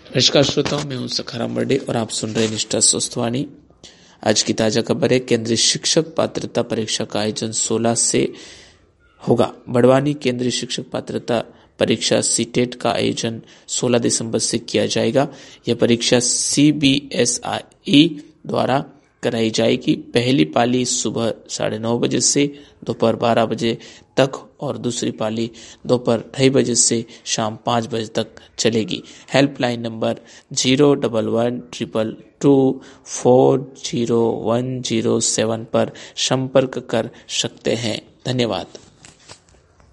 नमस्कार श्रोताओं, मैं हूं सखाराम बर्डे और आप सुन रहे निष्ठा स्वस्थवाणी। आज की ताजा खबर है, केंद्रीय शिक्षक पात्रता परीक्षा का आयोजन 16 से होगा। बड़वानी केंद्रीय शिक्षक पात्रता परीक्षा सीटेट का आयोजन 16 दिसंबर से किया जाएगा। यह परीक्षा CBSE द्वारा कराई जाएगी। पहली पाली सुबह 9:30 बजे से दोपहर 12 बजे तक और दूसरी पाली दोपहर 2:30 बजे से शाम 5 बजे तक चलेगी। हेल्पलाइन नंबर 01122240107 पर संपर्क कर सकते हैं। धन्यवाद।